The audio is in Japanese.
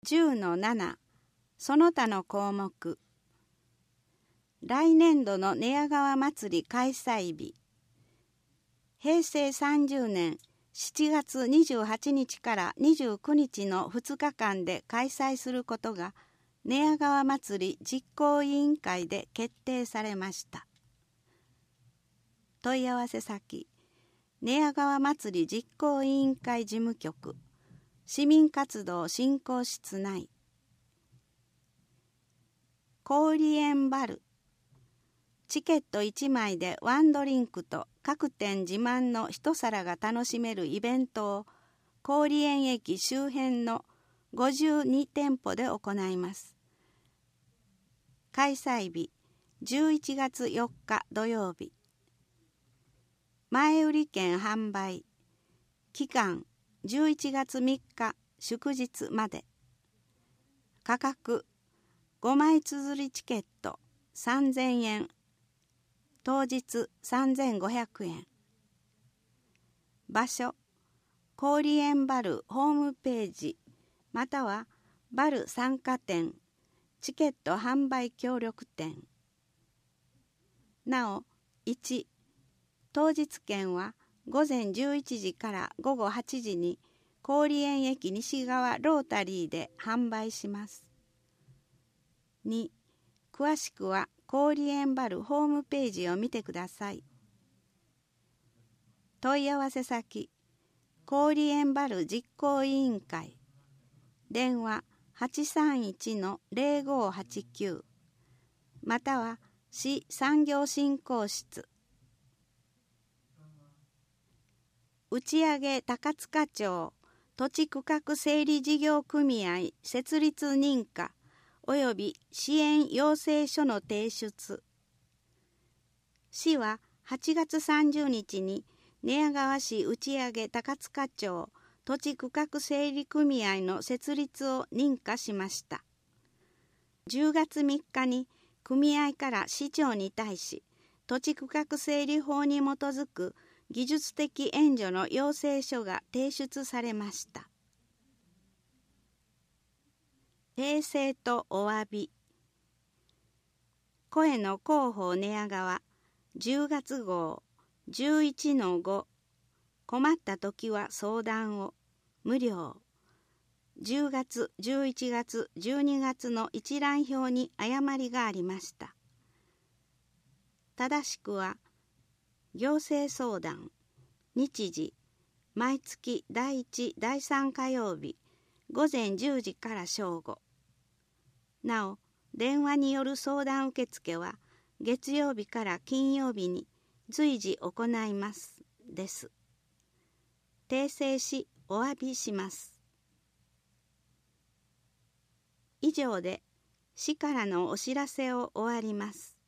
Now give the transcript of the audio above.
10-7 その他の項目。来年度の寝屋川祭り開催日。平成30年7月28日から29日の2日間で開催することが寝屋川祭り実行委員会で決定されました。問い合わせ先、寝屋川祭り実行委員会事務局、市民活動振興室内。氷園バル。チケット1枚でワンドリンクと各店自慢の一皿が楽しめるイベントを氷園駅周辺の52店舗で行います。開催日11月4日土曜日。前売り券販売。期間11月3日祝日まで。価格5枚綴りチケット3000円。当日3500円。場所氷園バルホームページまたはバル参加店チケット販売協力店。なお1、当日券は午前11時から午後8時に氷園駅西側ロータリーで販売します。2、詳しくは氷園バルホームページを見てください。問い合わせ先、氷園バル実行委員会。電話831-0589または市産業振興室。打上高塚町土地区画整理事業組合設立認可および支援要請書の提出。市は8月30日に寝屋川市打上高塚町土地区画整理組合の設立を認可しました。10月3日に組合から市長に対し土地区画整理法に基づく技術的援助の要請書が提出されました。訂正とお詫び。声の広報寝屋川10月号 11-5 困った時は相談を無料。10月、11月、12月の一覧表に誤りがありました。正しくは行政相談日時毎月第1、第3火曜日午前10時から正午。なお、電話による相談受付は月曜日から金曜日に随時行いますです。訂正しお詫びします。以上で市からのお知らせを終わります。